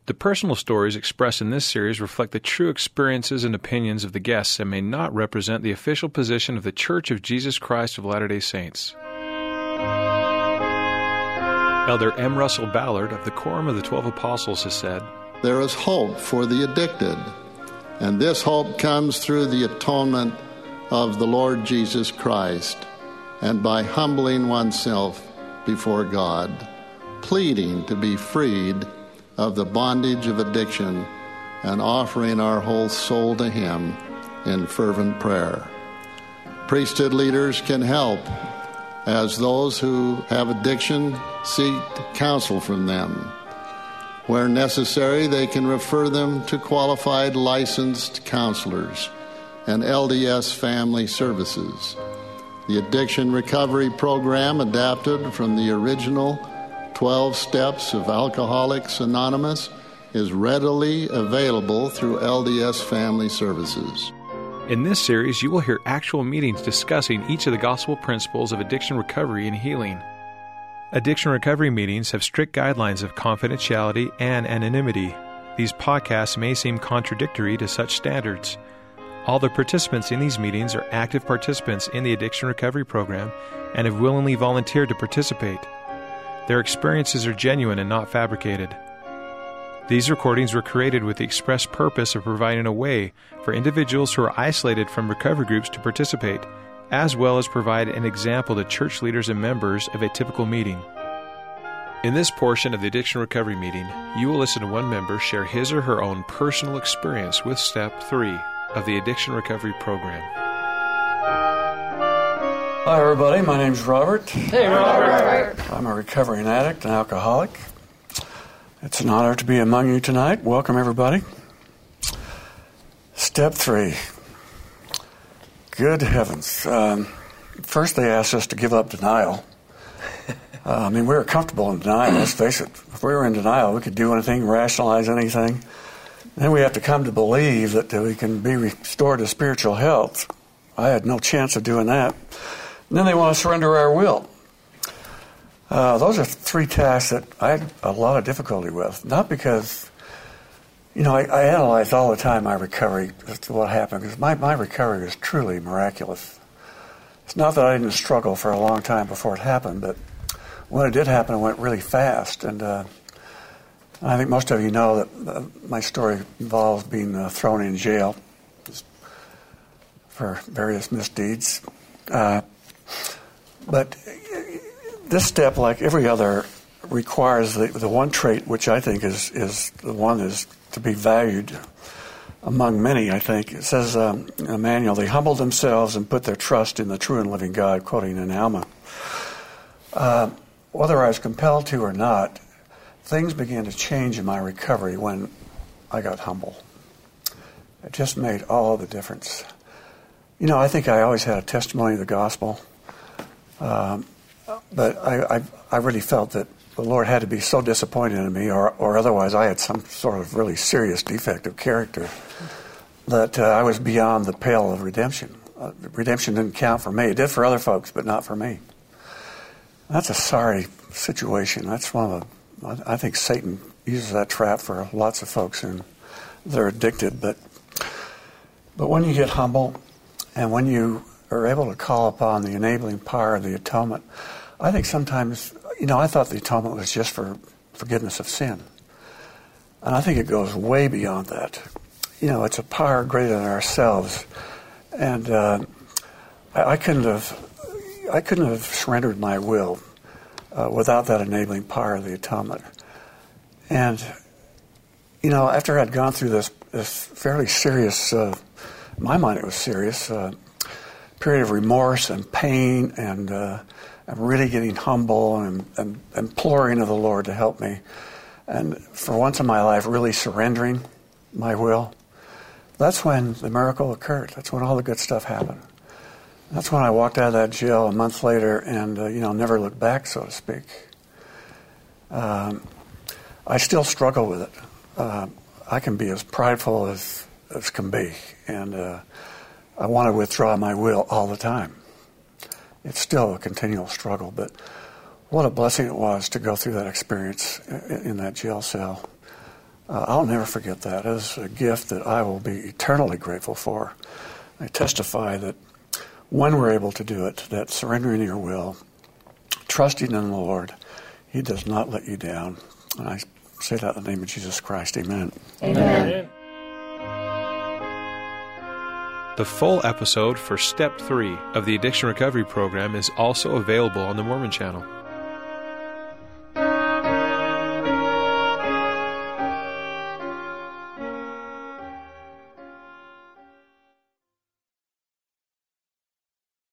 The personal stories expressed in this series reflect the true experiences and opinions of the guests and may not represent the official position of the Church of Jesus Christ of Latter-day Saints. Elder M. Russell Ballard of the Quorum of the 12 Apostles has said, "There is hope for the addicted, and this hope comes through the atonement of the Lord Jesus Christ and by humbling oneself before God, pleading to be freed of the bondage of addiction and offering our whole soul to Him in fervent prayer. Priesthood leaders can help as those who have addiction seek counsel from them. Where necessary, they can refer them to qualified licensed counselors and LDS family services. The Addiction Recovery Program, adapted from the original 12 Steps of Alcoholics Anonymous, is readily available through LDS Family Services. In this series, you will hear actual meetings discussing each of the gospel principles of addiction recovery and healing. Addiction recovery meetings have strict guidelines of confidentiality and anonymity. These podcasts may seem contradictory to such standards. All the participants in these meetings are active participants in the Addiction Recovery Program and have willingly volunteered to participate. Their experiences are genuine and not fabricated. These recordings were created with the express purpose of providing a way for individuals who are isolated from recovery groups to participate, as well as provide an example to church leaders and members of a typical meeting. In this portion of the Addiction Recovery meeting, you will listen to one member share his or her own personal experience with Step 3 of the Addiction Recovery Program. Hi, everybody. My name's Robert. Hey, Robert. I'm a recovering addict and alcoholic. It's an honor to be among you tonight. Welcome, everybody. Step 3. Good heavens. First, they asked us to give up denial. We were comfortable in denial, let's face it. If we were in denial, we could do anything, rationalize anything. Then we have to come to believe that we can be restored to spiritual health. I had no chance of doing that. And then they want to surrender our will. Those are 3 tasks that I had a lot of difficulty with. Not because, I analyzed all the time my recovery as to what happened, because my recovery was truly miraculous. It's not that I didn't struggle for a long time before it happened, but when it did happen, it went really fast. And I think most of you know that my story involves being thrown in jail for various misdeeds. But this step, like every other, requires the one trait which I think is the one is to be valued among many, I think. It says in the manual, they humbled themselves and put their trust in the true and living God, quoting in Alma. Whether I was compelled to or not, things began to change in my recovery when I got humble. It just made all the difference. I think I always had a testimony of the gospel. But I really felt that the Lord had to be so disappointed in me, or otherwise I had some sort of really serious defect of character, that I was beyond the pale of redemption. Redemption didn't count for me. It did for other folks, but not for me. That's a sorry situation. That's I think Satan uses that trap for lots of folks, and they're addicted. But when you get humble, and when you are able to call upon the enabling power of the atonement, I think sometimes, I thought the atonement was just for forgiveness of sin. And I think it goes way beyond that. It's a power greater than ourselves. And I couldn't have surrendered my will without that enabling power of the atonement. And, after I'd gone through this fairly serious, in my mind it was serious, period of remorse and pain, and I'm really getting humble and imploring of the Lord to help me. And for once in my life, really surrendering my will. That's when the miracle occurred. That's when all the good stuff happened. That's when I walked out of that jail a month later and, never looked back, so to speak. I still struggle with it. I can be as prideful as can be. And I want to withdraw my will all the time. It's still a continual struggle, but what a blessing it was to go through that experience in that jail cell. I'll never forget that. It's a gift that I will be eternally grateful for. I testify that when we're able to do it, that surrendering your will, trusting in the Lord, He does not let you down. And I say that in the name of Jesus Christ. Amen. Amen. The full episode for Step 3 of the Addiction Recovery Program is also available on the Mormon Channel.